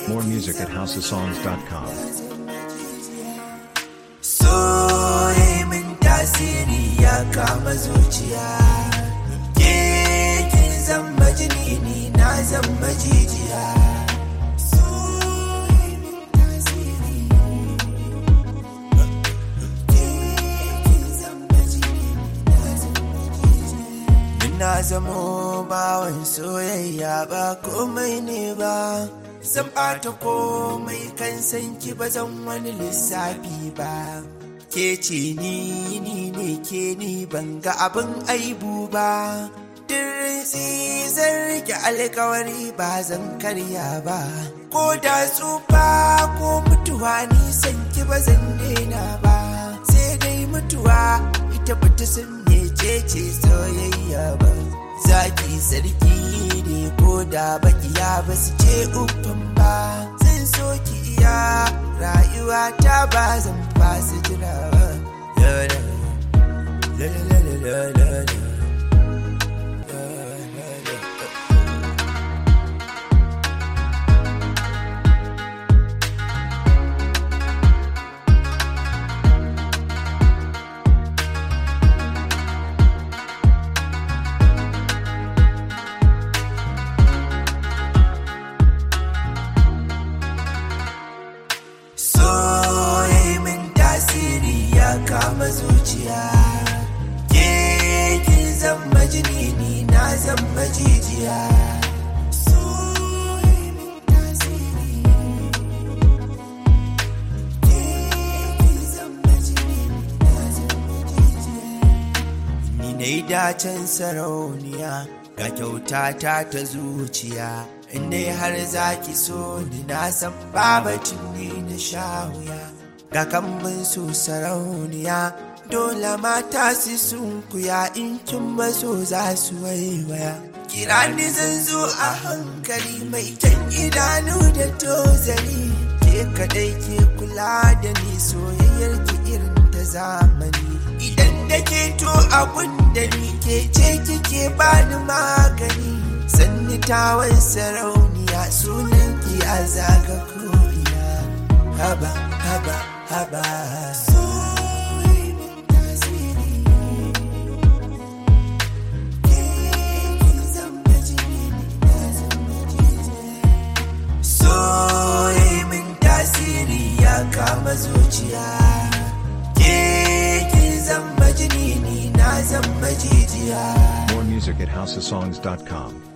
More music at housesongs.com. So min tasiri ya kama zuciya, ke kin zama jini ni na zama jijiya. So min tasiri, ke kin zama jini ni na zama jijiya. Na zamo bawan soyayya ba komai ne ba, zan ɓata komai kan san ki ba zan wani lissafi ba. Ke ce ni ne ke ni ban ga abin aibu ba, dirisi zan rike alkawari ba zan karya ba. Ko da tsufa ko mutuwa ni san ki ba zan daina ba, sai dai mutuwa ita bata san mecece soyayya ba. Zaki sarki ne ko da bakiya ba su ce uffan ba, zan so ki iya rayuwa ta ba zan fasa jira ba. La la la la la la la. Kama zuciya, ke kin zama jini ni na zama jijiya. So min tasiri, ke kin zama jini ni na zama jijiya. Ni nayi dacen sarauniya ga kyautata ta zuciya, inda har zaki so ni na san babacin ni na sha wuya. Ga kambun su sarauniya, dole mata su sunkuya in kin maso za su waiwaya. Kira ni zan zo a hankali mai kyan idanu da tozali, ke kadai ke kula da ni soyayyar ki irin ta zamani. Idan da ke to abun da ni ke ce kike bani magani, sanni tawan sarauniya sunan ki a zaga ko'ina. Haba haba haba. So min tasiri, ke kin zama jini ni na zama jijiya. So min tasiri ya kama zuciya, ke kin zama jini ni na zama jijiya. More music at housesongs.com.